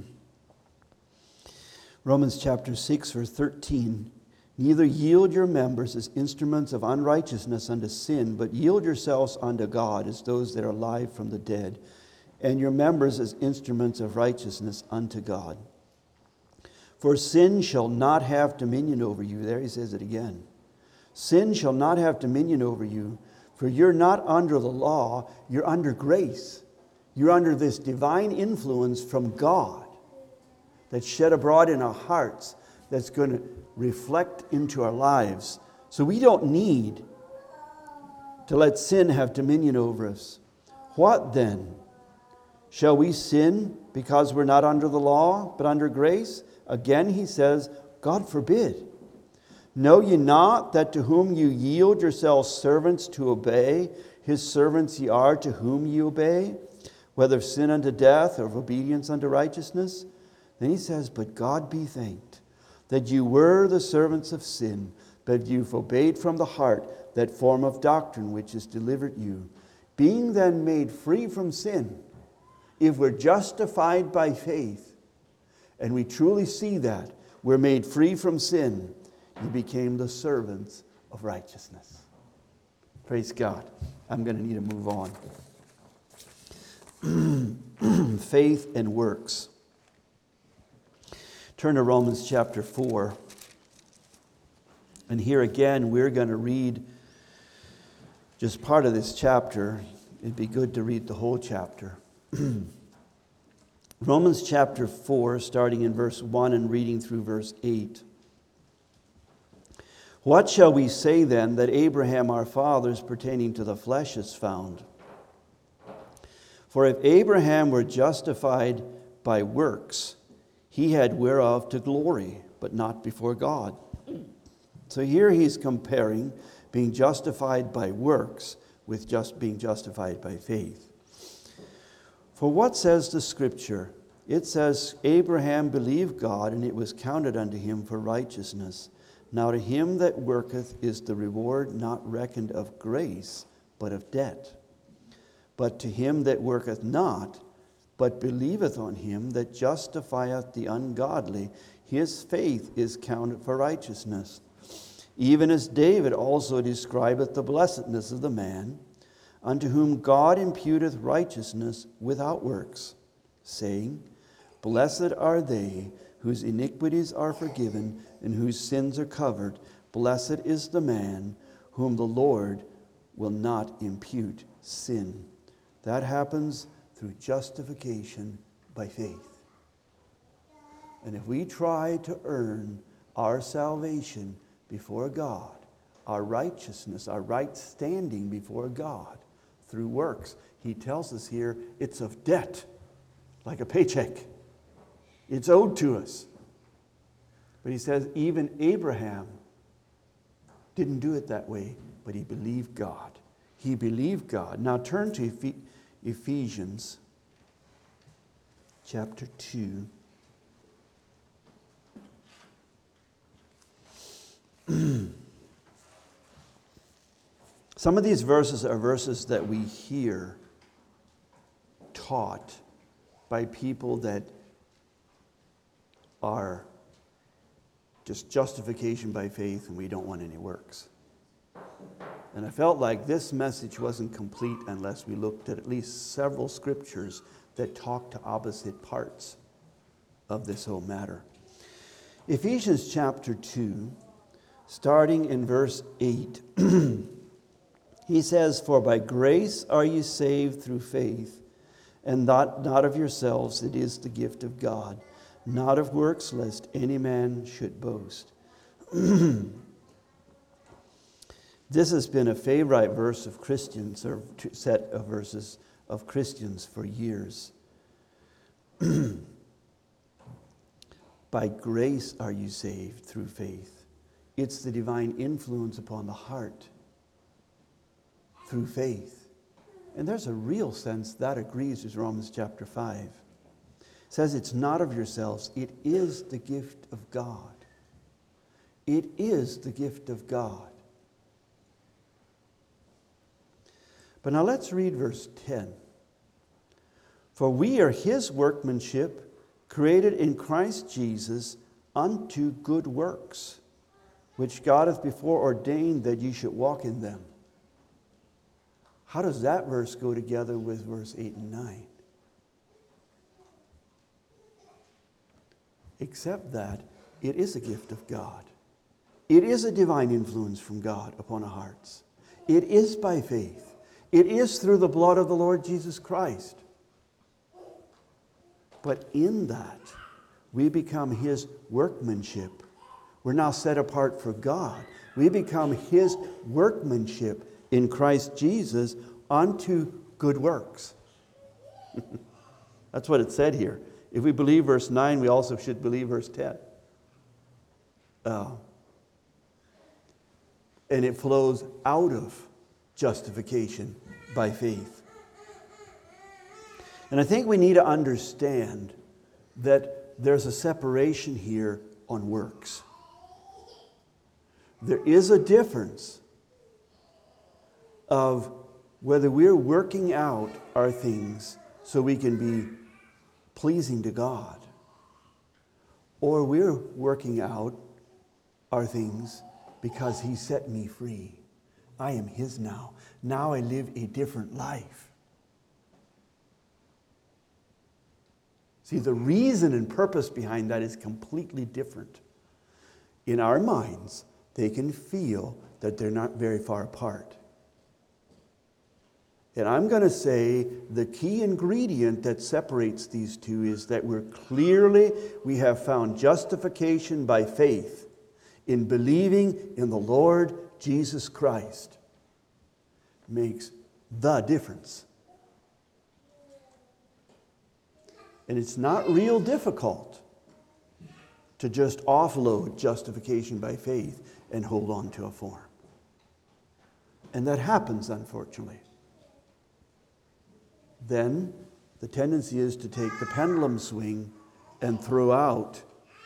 Romans chapter six, verse thirteen. Neither yield your members as instruments of unrighteousness unto sin, but yield yourselves unto God as those that are alive from the dead, and your members as instruments of righteousness unto God. For sin shall not have dominion over you. There he says it again. Sin shall not have dominion over you, for you're not under the law, you're under grace. You're under this divine influence from God that's shed abroad in our hearts, that's going to reflect into our lives. So we don't need to let sin have dominion over us. What then? Shall we sin because we're not under the law, but under grace? Again, he says, God forbid. Know ye not that to whom you yield yourselves servants to obey, his servants ye are to whom ye obey, whether of sin unto death or of obedience unto righteousness? Then he says, but God be thanked that you were the servants of sin, but you've obeyed from the heart that form of doctrine which is delivered you. Being then made free from sin, if we're justified by faith, and we truly see that, we're made free from sin, you became the servants of righteousness. Praise God. I'm going to need to move on. Faith and works. Turn to Romans chapter four. And here again, we're going to read just part of this chapter. It'd be good to read the whole chapter. Romans chapter four, starting in verse one and reading through verse eight. What shall we say then that Abraham our fathers pertaining to the flesh is found? For if Abraham were justified by works, he had whereof to glory, but not before God. So here he's comparing being justified by works with just being justified by faith. For what says the Scripture? It says, Abraham believed God, and it was counted unto him for righteousness. Now to him that worketh is the reward not reckoned of grace, but of debt. But to him that worketh not, but believeth on him that justifieth the ungodly, his faith is counted for righteousness. Even as David also describeth the blessedness of the man, unto whom God imputeth righteousness without works, saying, Blessed are they whose iniquities are forgiven and whose sins are covered. Blessed is the man whom the Lord will not impute sin. That happens through justification by faith. And if we try to earn our salvation before God, our righteousness, our right standing before God through works, he tells us here it's of debt, like a paycheck. It's owed to us. But he says even Abraham didn't do it that way, but he believed God. He believed God. Now turn to Eph- Ephesians chapter two. Some of these verses are verses that we hear taught by people that are just justification by faith and we don't want any works. And I felt like this message wasn't complete unless we looked at at least several scriptures that talk to opposite parts of this whole matter. Ephesians chapter two, starting in verse eight, he says, For by grace are you saved through faith, and not, not of yourselves, it is the gift of God, not of works, lest any man should boast. This has been a favorite verse of Christians, or set of verses of Christians for years. By grace are you saved through faith. It's the divine influence upon the heart through faith. And there's a real sense that agrees with Romans chapter five. It says it's not of yourselves, it is the gift of God. It is the gift of God. But now let's read verse ten. For we are his workmanship, created in Christ Jesus unto good works, which God hath before ordained that ye should walk in them. How does that verse go together with verse eight and nine? Except that it is a gift of God. It is a divine influence from God upon our hearts. It is by faith. It is through the blood of the Lord Jesus Christ. But in that, we become his workmanship. We're now set apart for God. We become his workmanship in Christ Jesus unto good works. That's what it said here. If we believe verse nine, we also should believe verse ten. Uh, and it flows out of justification by faith. And I think we need to understand that there's a separation here on works. There is a difference of whether we're working out our things so we can be pleasing to God, or we're working out our things because He set me free. I am His now. Now I live a different life. See, the reason and purpose behind that is completely different. In our minds, they can feel that they're not very far apart. And I'm going to say the key ingredient that separates these two is that we're clearly, we have found justification by faith in believing in the Lord Jesus Christ. Makes the difference. And it's not real difficult to just offload justification by faith and hold on to a form. And that happens, unfortunately. Then the tendency is to take the pendulum swing and throw out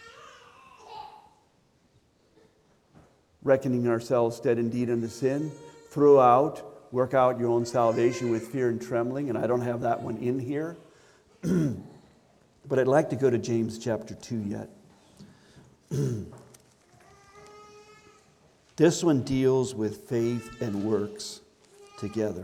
reckoning ourselves dead indeed unto sin, throw out, work out your own salvation with fear and trembling, and I don't have that one in here. But I'd like to go to James chapter two yet. This one deals with faith and works together.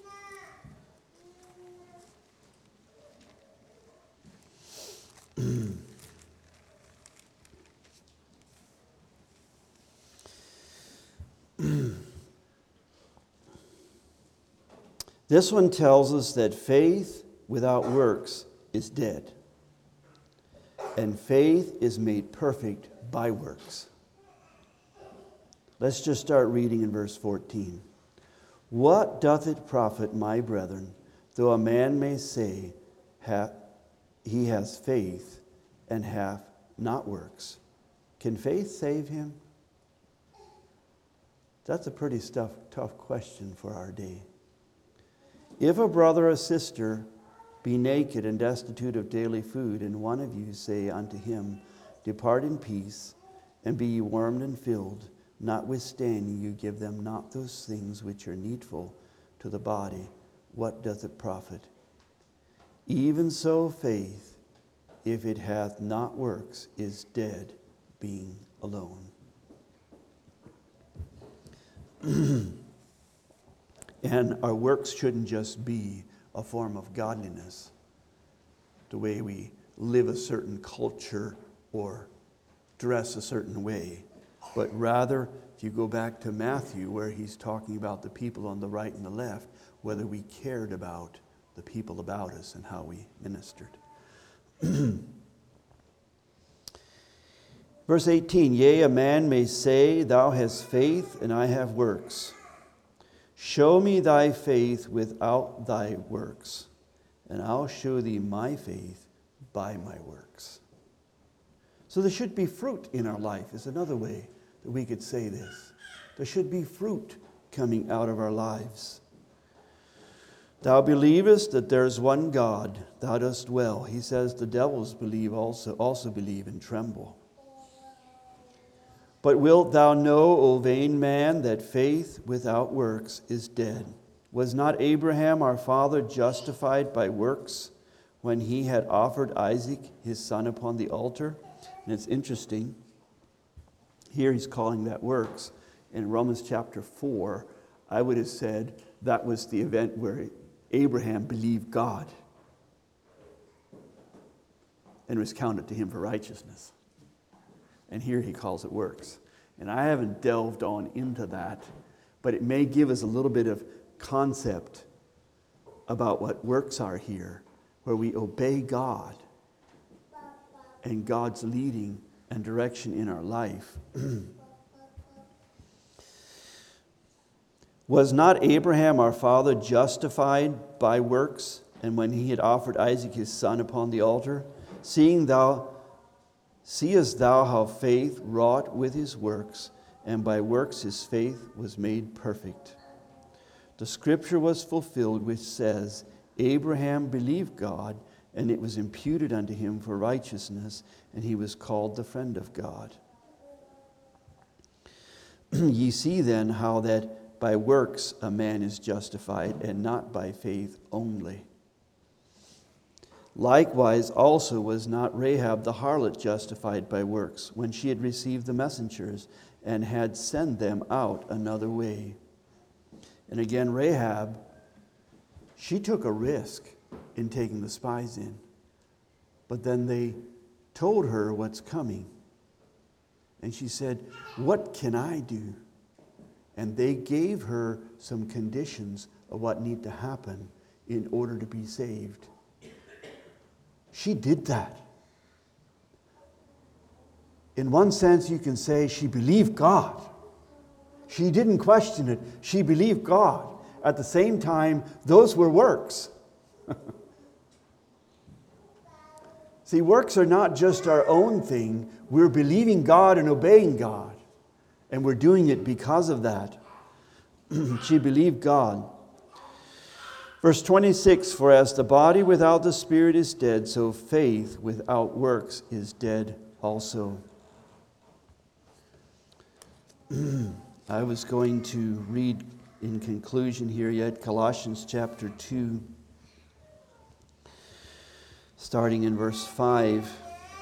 This one tells us that faith without works is dead, and faith is made perfect by works. Let's just start reading in verse fourteen. What doth it profit, my brethren, though a man may say ha- he has faith and hath not works? Can faith save him? That's a pretty tough, tough question for our day. If a brother or sister be naked and destitute of daily food, and one of you say unto him, Depart in peace, and be ye warmed and filled, notwithstanding you give them not those things which are needful to the body, what doth it profit? Even so faith, if it hath not works, is dead, being alone. And our works shouldn't just be a form of godliness, the way we live a certain culture or dress a certain way, but rather, if you go back to Matthew, where he's talking about the people on the right and the left, whether we cared about the people about us and how we ministered. Verse eighteen, Yea, a man may say, Thou hast faith, and I have works. Show me thy faith without thy works, and I'll show thee my faith by my works. So there should be fruit in our life, is another way that we could say this. There should be fruit coming out of our lives. Thou believest that there is one God, thou dost well. He says the devils believe also, also believe and tremble. But wilt thou know, O vain man, that faith without works is dead? Was not Abraham our father justified by works when he had offered Isaac his son upon the altar? And it's interesting. Here he's calling that works. In Romans chapter four, I would have said that was the event where Abraham believed God and was counted to him for righteousness. And here he calls it works. And I haven't delved on into that, but it may give us a little bit of concept about what works are here, where we obey God and God's leading and direction in our life. Was not Abraham our father justified by works, and when he had offered Isaac his son upon the altar? Seeing thou Seest thou how faith wrought with his works, and by works his faith was made perfect? The scripture was fulfilled which says, Abraham believed God, and it was imputed unto him for righteousness, and he was called the friend of God. Ye see then how that by works a man is justified, and not by faith only. Likewise also was not Rahab the harlot justified by works, when she had received the messengers and had sent them out another way. And again, Rahab, she took a risk in taking the spies in. But then they told her what's coming. And she said, "What can I do?" And they gave her some conditions of what need to happen in order to be saved. She did that. In one sense, you can say she believed God. She didn't question it. She believed God. At the same time, those were works. See, works are not just our own thing. We're believing God and obeying God. And we're doing it because of that. She believed God. Verse twenty-six, "For as the body without the spirit is dead, so faith without works is dead also." I was going to read in conclusion here yet Colossians chapter two, starting in verse five.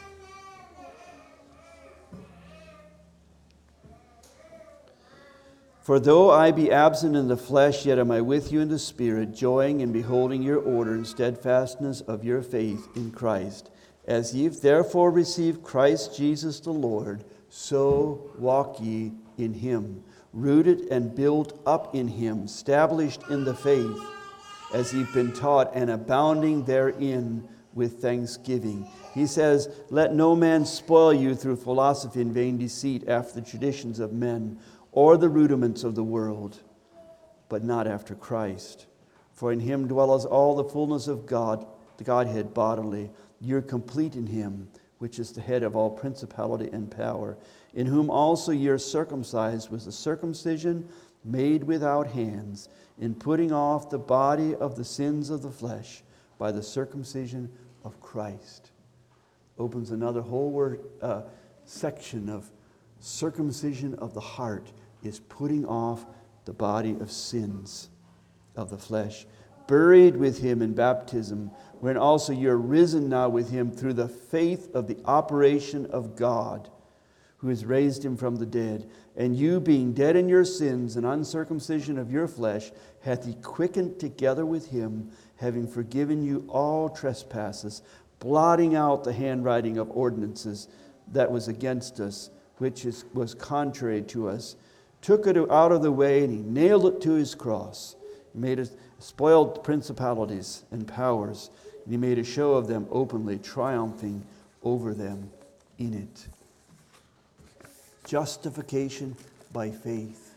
"For though I be absent in the flesh, yet am I with you in the spirit, joying in beholding your order and steadfastness of your faith in Christ. As ye therefore received Christ Jesus the Lord, so walk ye in him, rooted and built up in him, established in the faith, as ye've been taught, and abounding therein with thanksgiving." He says, "Let no man spoil you through philosophy and vain deceit, after the traditions of men, or the rudiments of the world, but not after Christ. For in him dwelleth all the fullness of God, the Godhead bodily. You're complete in him, which is the head of all principality and power, in whom also you're circumcised with the circumcision made without hands, in putting off the body of the sins of the flesh by the circumcision of Christ." Opens another whole word uh, section of circumcision of the heart, is putting off the body of sins of the flesh. "Buried with him in baptism, when also you're risen now with him through the faith of the operation of God, who has raised him from the dead. And you, being dead in your sins and uncircumcision of your flesh, hath he quickened together with him, having forgiven you all trespasses, blotting out the handwriting of ordinances that was against us, which is, was contrary to us, took it out of the way, and he nailed it to his cross. He made it, spoiled principalities and powers, and he made a show of them openly, triumphing over them in it." Justification by faith,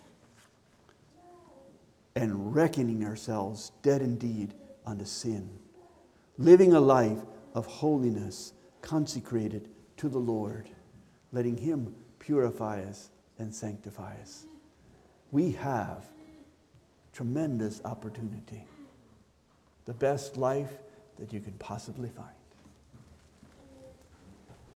and reckoning ourselves dead indeed unto sin, living a life of holiness consecrated to the Lord, letting him purify us and sanctify us. We have tremendous opportunity. The best life that you can possibly find.